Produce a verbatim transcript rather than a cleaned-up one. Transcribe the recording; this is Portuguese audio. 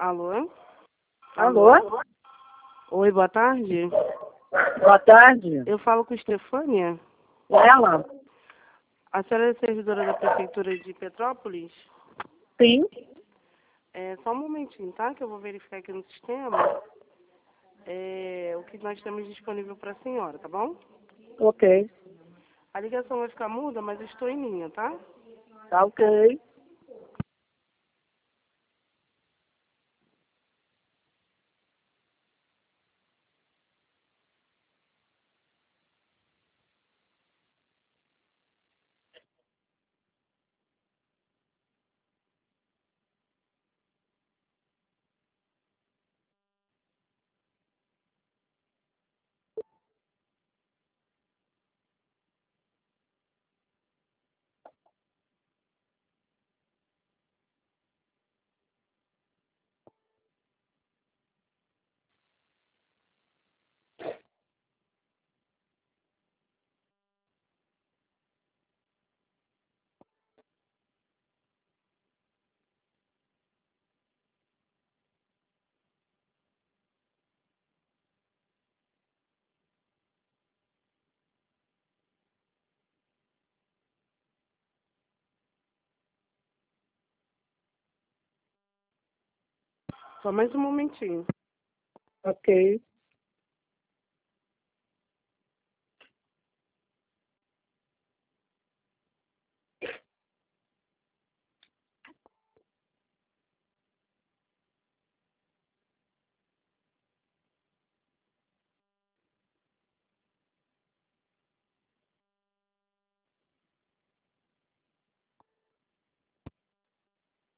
Alô? Alô? Oi, boa tarde. Boa tarde. Eu falo com Estefânia. Ela? A senhora é servidora da Prefeitura de Petrópolis? Sim. É, só um momentinho, tá? Que eu vou verificar aqui no sistema é, o que nós temos disponível para a senhora, tá bom? Ok. A ligação vai ficar muda, mas eu estou em linha, tá? Tá ok. Só mais um momentinho. Ok.